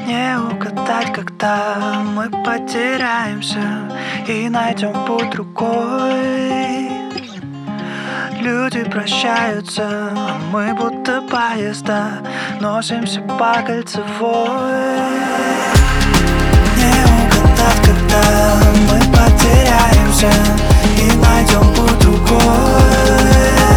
Не угадать, когда мы потеряемся и найдем путь другой. Люди прощаются, а мы будто поезда носимся по кольцевой. Не угадать, когда мы потеряемся и найдем путь другой.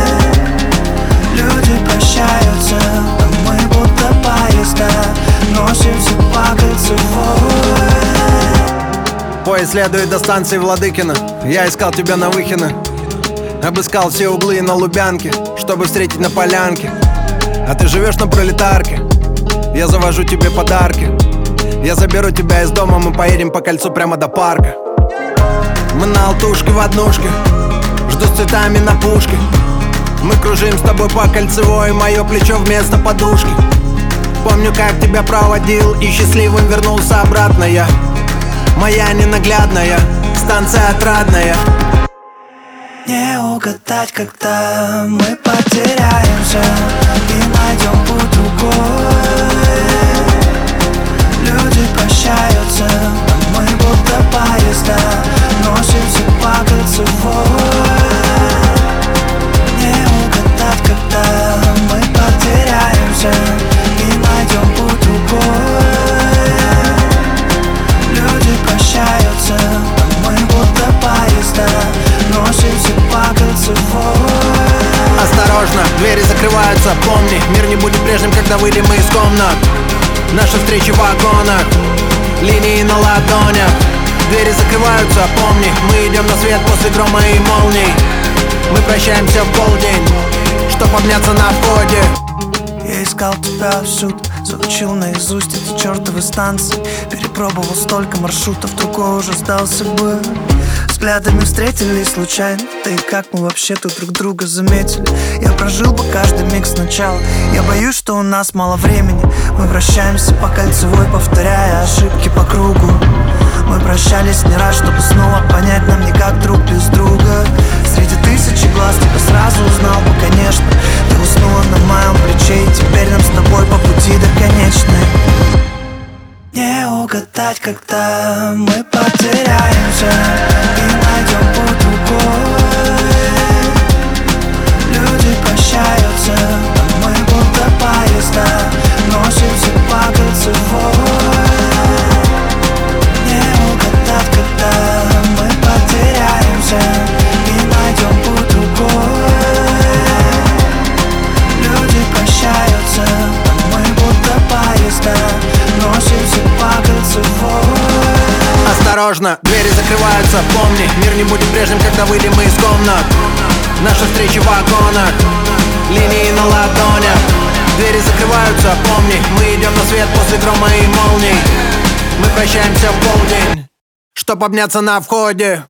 Люди прощаются, а мы будто поезда носимся по кольцевой. Поезд следует до станции Владыкино. Я искал тебя на Выхино, обыскал все углы на Лубянке, чтобы встретить на полянке. А ты живешь на Пролетарке. Я завожу тебе подарки. Я заберу тебя из дома, мы поедем по кольцу прямо до парка. Мы на алтушке в однушке, жду с цветами на пушке. Мы кружим с тобой по кольцевой, мое плечо вместо подушки. Помню, как тебя проводил и счастливым вернулся обратно я. Моя ненаглядная станция отрадная. Не угадать, когда мы потеряемся и найдем путь другой. Люди прощаются, а мы будто поезда носимся по кольцевой. Не угадать, когда мы потеряемся и найдем путь другой. Люди прощаются, а мы будто поезда носимся по кольцевой. Осторожно, двери закрываются, помни, мир не будет прежним, когда выйдем мы из комнат. Наши встречи в вагонах, линии на ладонях. Двери закрываются, помни, мы идем на свет после грома и молний. Мы прощаемся в полдень, чтоб обняться на входе. Я искал тебя всюду, заучил наизусть эти чертовы станции. Перепробовал столько маршрутов, другой уже сдался бы. Взглядами встретились случайно, да и как мы вообще-то друг друга заметили. Я прожил бы каждый миг сначала. Я боюсь, что у нас мало времени. Мы вращаемся по кольцевой, повторяя ошибки по кругу. Мы прощались не раз, чтобы снова понять, нам никак друг без друга. Среди тысячи глаз тебя сразу узнал бы, конечно. Ты уснула на моем плече, и теперь нам с тобой по пути до конечной. Не угадать, когда мы потеряемся и найдем путь другой. Люди прощаются, а мы будто поезда носимся по кольцевой. Не угадать, когда мы потеряемся и найдем путь другой. Люди прощаются, а мы будто поезда носимся по кольцевой. Осторожно, двери закрываются, помни, мир не будет прежним, когда выйдем мы из комнат. Наши встречи в вагонах, линии на ладонях. Двери закрываются, помни, мы идем на свет после грома и молний. Мы прощаемся в полдень, чтоб обняться на входе.